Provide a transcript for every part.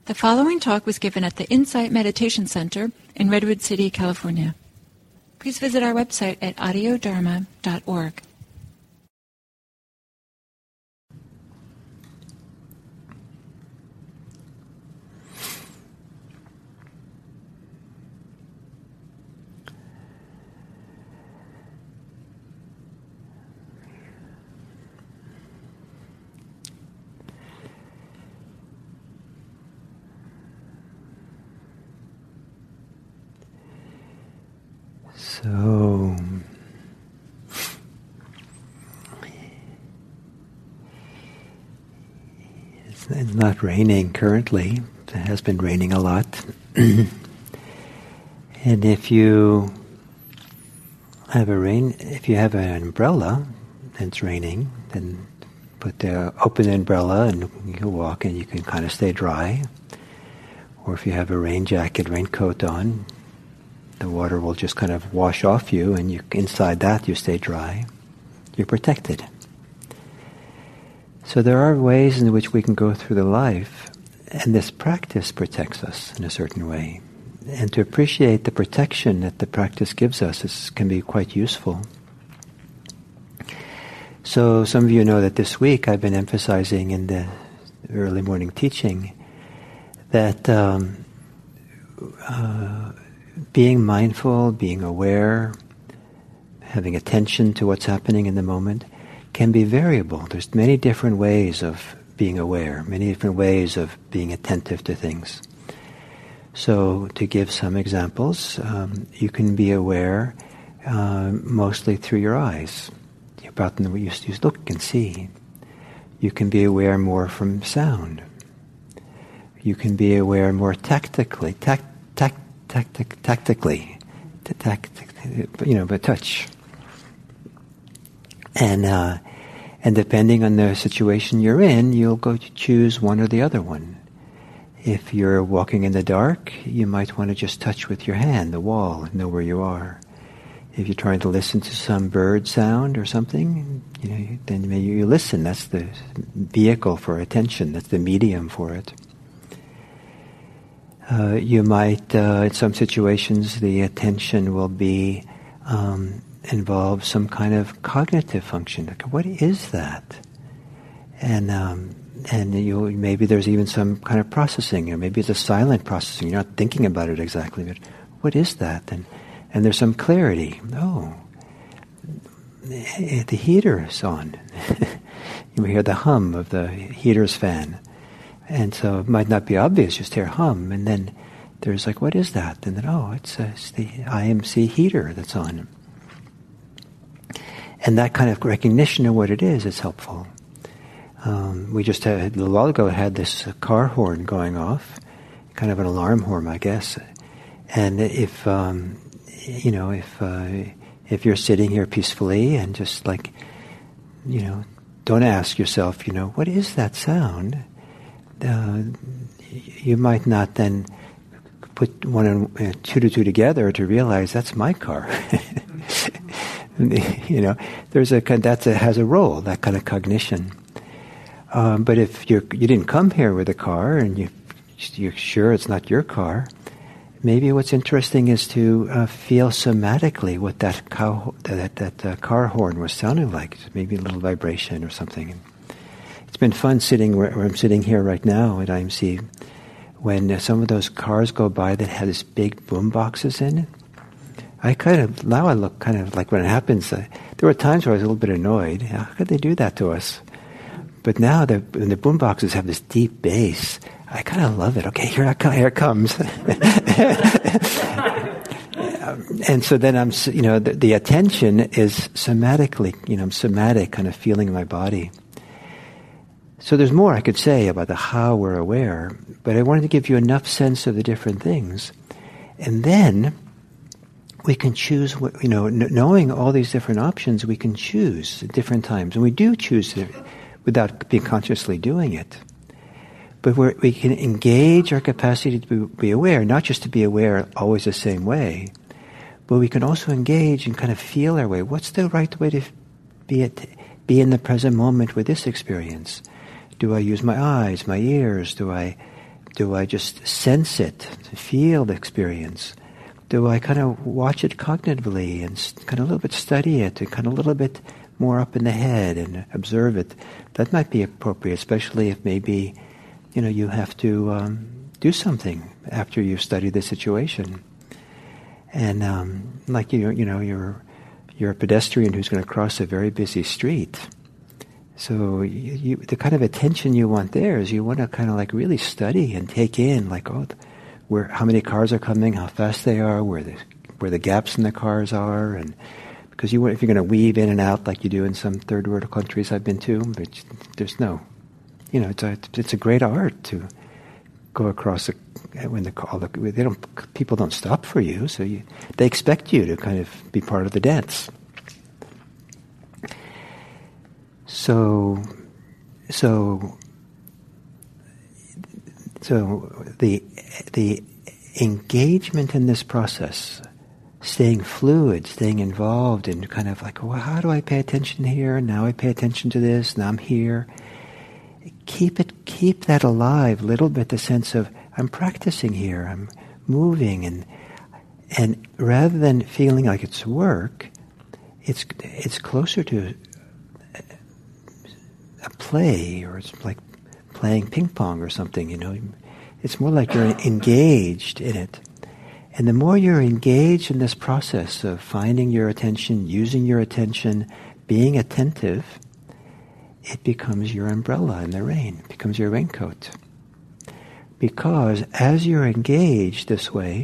The following talk was given at the Insight Meditation Center in Redwood City, California. Please visit our website at audiodharma.org. So, it's not raining currently. It has been raining a lot. And if you have an umbrella and it's raining, then open the umbrella and you can walk and you can kind of stay dry. Or if you have a raincoat on, the water will just kind of wash off you, and inside that you stay dry. You're protected. So there are ways in which we can go through the life, and this practice protects us in a certain way. And to appreciate the protection that the practice gives us can be quite useful. So some of you know that this week I've been emphasizing in the early morning teaching that being mindful, being aware, having attention to what's happening in the moment can be variable. There's many different ways of being aware, many different ways of being attentive to things. So to give some examples, you can be aware mostly through your eyes, about what you look and see. You can be aware more from sound. You can be aware more tactically, by touch. And depending on the situation you're in, you'll go to choose one or the other one. If you're walking in the dark, you might want to just touch with your hand the wall and know where you are. If you're trying to listen to some bird sound or something, then maybe you listen. That's the vehicle for attention. That's the medium for it. You might, in some situations, the attention will be involve some kind of cognitive function. Like, what is that? And maybe there's even some kind of processing, or maybe it's a silent processing. You're not thinking about it exactly, but what is that? And there's some clarity. Oh, the heater is on. You hear the hum of the heater's fan. And so it might not be obvious, just hear hum, and then there's like, what is that? And then, it's the IMC heater that's on. And that kind of recognition of what it is helpful. We just a little while ago had this car horn going off, kind of an alarm horn, I guess. And if you're sitting here peacefully and just like, don't ask yourself, what is that sound? You might not then put two to two together to realize that's my car. There's has a role, that kind of cognition. But if you didn't come here with a car and you're sure it's not your car, maybe what's interesting is to feel somatically what that car horn was sounding like. Maybe a little vibration or something. It's been fun sitting where I'm sitting here right now at IMC, when some of those cars go by that had this big boom boxes in it. I look kind of like when it happens. There were times where I was a little bit annoyed. How could they do that to us? But now when the boom boxes have this deep bass, I kind of love it. Okay, here it comes. And so then I'm, the attention is somatically, I'm somatic kind of feeling in my body. So there's more I could say about the how we're aware, but I wanted to give you enough sense of the different things. And then we can choose, knowing all these different options, we can choose at different times. And we do choose it without being consciously doing it. But we can engage our capacity to be aware, not just to be aware always the same way, but we can also engage and kind of feel our way. What's the right way to be in the present moment with this experience? Do I use my eyes, my ears? Do I Do I just sense it, feel the experience? Do I kind of watch it cognitively and kind of a little bit study it and kind of a little bit more up in the head and observe it? That might be appropriate, especially if maybe, you have to do something after you've studied the situation. And like you're a pedestrian who's going to cross a very busy street. So the kind of attention you want there is you want to kind of like really study and take in, like, how many cars are coming, how fast they are, where the gaps in the cars are, and because if you're going to weave in and out like you do in some third world countries I've been to, there's no, it's a great art to go across people don't stop for you, so they expect you to kind of be part of the dance. So the engagement in this process, staying fluid, staying involved, and kind of like, well, how do I pay attention here? Now I pay attention to this. Now I'm here. Keep that alive a little bit. The sense of I'm practicing here. I'm moving, and rather than feeling like it's work, it's closer to a play, or it's like playing ping pong or something, It's more like you're engaged in it. And the more you're engaged in this process of finding your attention, using your attention, being attentive, it becomes your umbrella in the rain. It becomes your raincoat. Because as you're engaged this way,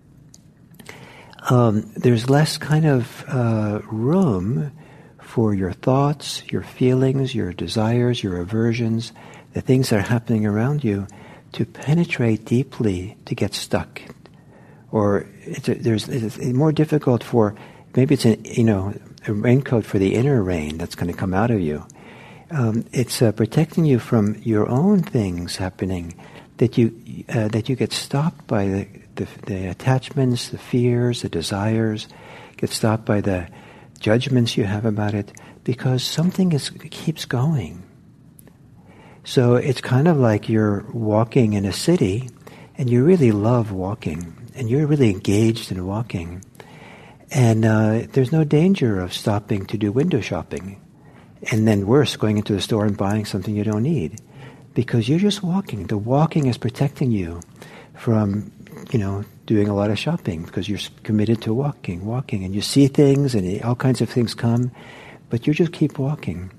there's less kind of room for your thoughts, your feelings, your desires, your aversions, the things that are happening around you, to penetrate deeply, to get stuck. Or it's more difficult for, maybe it's a raincoat for the inner rain that's going to come out of you. It's protecting you from your own things happening, that you get stopped by the attachments, the fears, the desires, get stopped by the judgments you have about it, because something keeps going. So it's kind of like you're walking in a city, and you really love walking, and you're really engaged in walking. And there's no danger of stopping to do window shopping, and then worse, going into the store and buying something you don't need, because you're just walking. The walking is protecting you from, doing a lot of shopping, because you're committed to walking, and you see things, and all kinds of things come, but you just keep walking.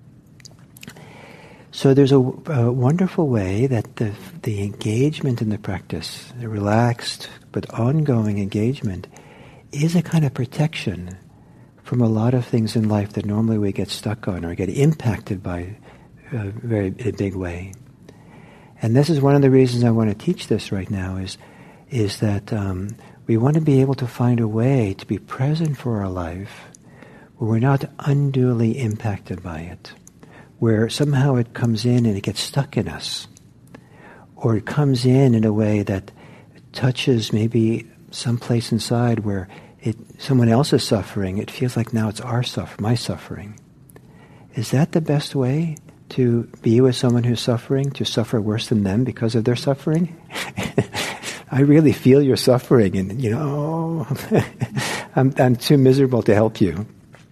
So there's a wonderful way that the engagement in the practice, the relaxed but ongoing engagement, is a kind of protection from a lot of things in life that normally we get stuck on or get impacted by in a big way. And this is one of the reasons I want to teach this right now, is that we want to be able to find a way to be present for our life where we're not unduly impacted by it, where somehow it comes in and it gets stuck in us, or it comes in a way that touches maybe some place inside where someone else is suffering. It feels like now it's my suffering. Is that the best way to be with someone who's suffering, to suffer worse than them because of their suffering? I really feel your suffering, and I'm too miserable to help you.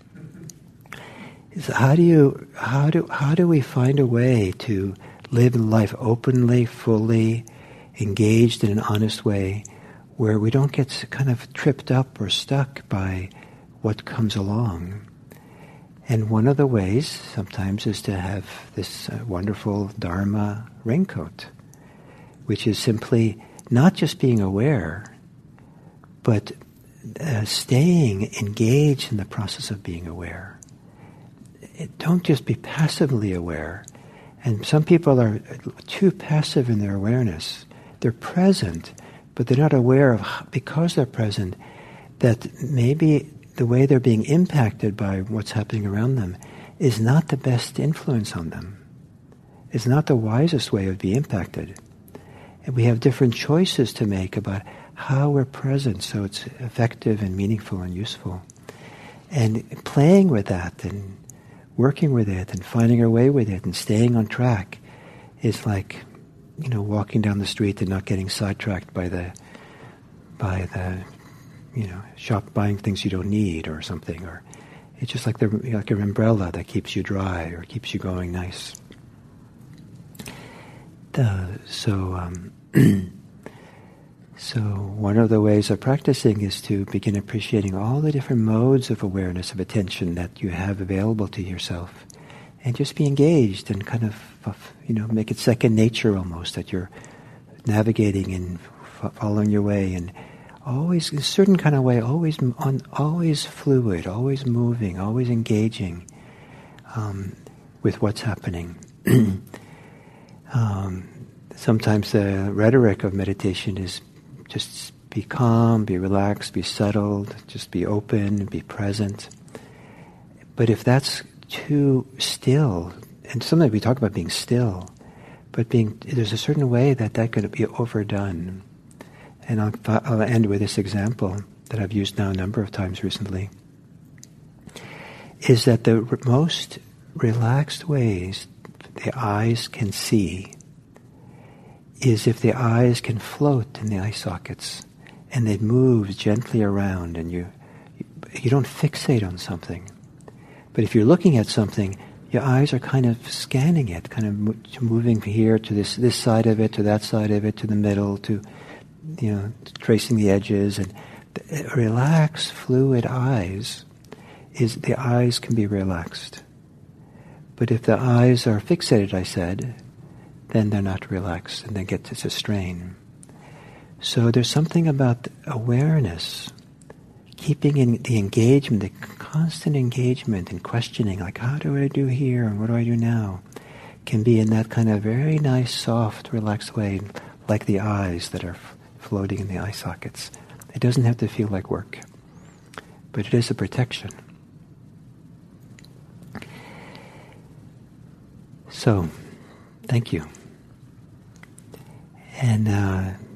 So how do we find a way to live life openly, fully, engaged in an honest way, where we don't get kind of tripped up or stuck by what comes along? And one of the ways sometimes is to have this wonderful Dharma raincoat, which is simply not just being aware, but staying engaged in the process of being aware. Don't just be passively aware. And some people are too passive in their awareness. They're present, but they're not aware of, because they're present, that maybe the way they're being impacted by what's happening around them is not the best influence on them. It's not the wisest way of being impacted. And we have different choices to make about how we're present so it's effective and meaningful and useful. And playing with that and working with it and finding our way with it and staying on track is like, walking down the street and not getting sidetracked by the shop buying things you don't need or something, or it's just like an umbrella that keeps you dry or keeps you going nice. So one of the ways of practicing is to begin appreciating all the different modes of awareness, of attention that you have available to yourself, and just be engaged and kind of, make it second nature almost, that you're navigating and following your way, and always, in a certain kind of way, always fluid, always moving, always engaging with what's happening. Sometimes the rhetoric of meditation is just be calm, be relaxed, be settled, just be open, be present. But if that's too still, and sometimes we talk about being still, but there's a certain way that could be overdone. And I'll end with this example that I've used now a number of times recently, is that the most relaxed ways the eyes can see is if the eyes can float in the eye sockets and they move gently around, and you don't fixate on something. But if you're looking at something, your eyes are kind of scanning it, kind of moving here to this side of it, to that side of it, to the middle, to tracing the edges. And relaxed, fluid eyes the eyes can be relaxed. But if the eyes are fixated, I said, then they're not relaxed, and they get to a strain. So there's something about awareness, keeping in the engagement, the constant engagement and questioning, like, how do I do here and what do I do now, can be in that kind of very nice, soft, relaxed way, like the eyes that are floating in the eye sockets. It doesn't have to feel like work, but it is a protection. So, thank you. And